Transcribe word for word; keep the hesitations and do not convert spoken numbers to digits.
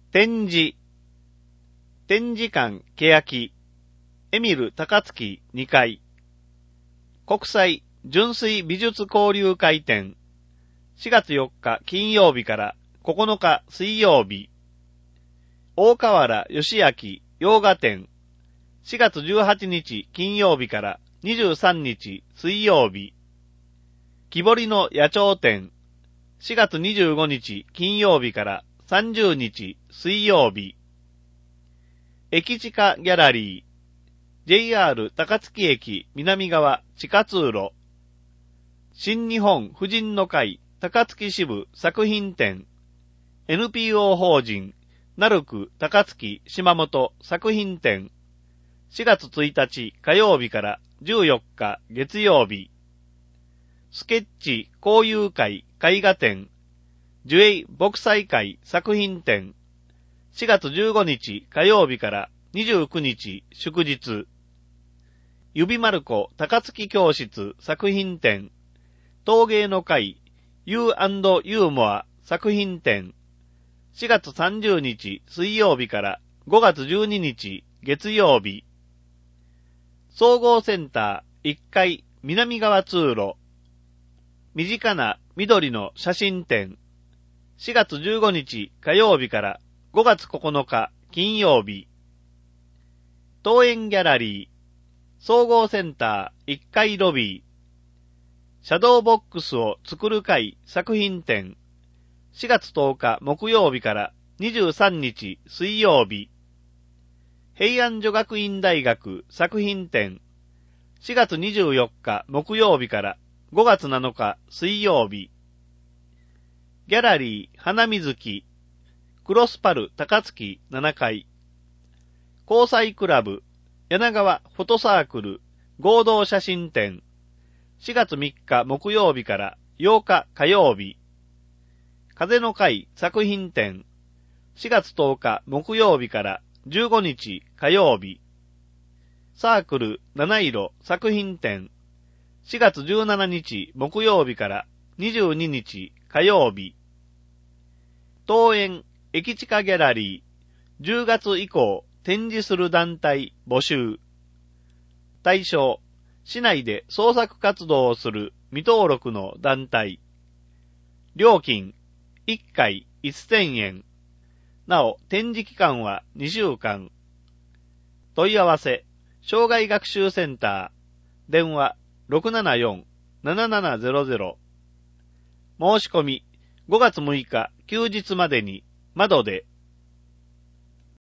展示、展示館欅、エミル高槻にかい、国際純粋美術交流会展、しがつよっか金曜日からここのか水曜日、大河原義明洋画展、しがつじゅうはちにち金曜日からにじゅうさんにち水曜日、木彫りの野鳥展、しがつにじゅうごにち金曜日からさんじゅうにち水曜日、駅地下ギャラリー、ジェイアール 高槻駅南側地下通路、新日本婦人の会高槻支部作品展、エヌピーオー 法人なるく高槻島本作品展、しがつついたち火曜日からじゅうよっか月曜日、スケッチ交友会絵画展、ジュエイ木彩会作品展、しがつじゅうごにち火曜日からにじゅうくにち祝日、指丸子高槻教室作品展、陶芸の会 ユーアンド ユーモア作品展、しがつさんじゅうにち水曜日からごがつじゅうににち月曜日、総合センターいっかい南側通路、身近な緑の写真展、しがつじゅうごにち火曜日からごがつここのか金曜日、東園ギャラリー、総合センターいっかいロビー、シャドーボックスを作る会作品展、しがつとおか木曜日からにじゅうさんにち水曜日、平安女学院大学作品展、しがつにじゅうよっか木曜日からごがつなのか水曜日、ギャラリー花水木、クロスパル高槻ななかい、交際クラブ柳川フォトサークル合同写真展、しがつみっか木曜日からようか火曜日、風の会作品展、しがつとおか木曜日からじゅうごにち火曜日、サークル七色作品展、しがつじゅうしちにち木曜日からにじゅうににち火曜日、東園駅地下ギャラリー、じゅうがつ以降展示する団体募集。対象、市内で創作活動をする未登録の団体。料金、いっかいせんえん。なお、展示期間はにしゅうかん。問い合わせ、障害学習センター。電話、ろくななよん ななななゼロゼロ。申し込み、ごがつむいか休日までに、窓で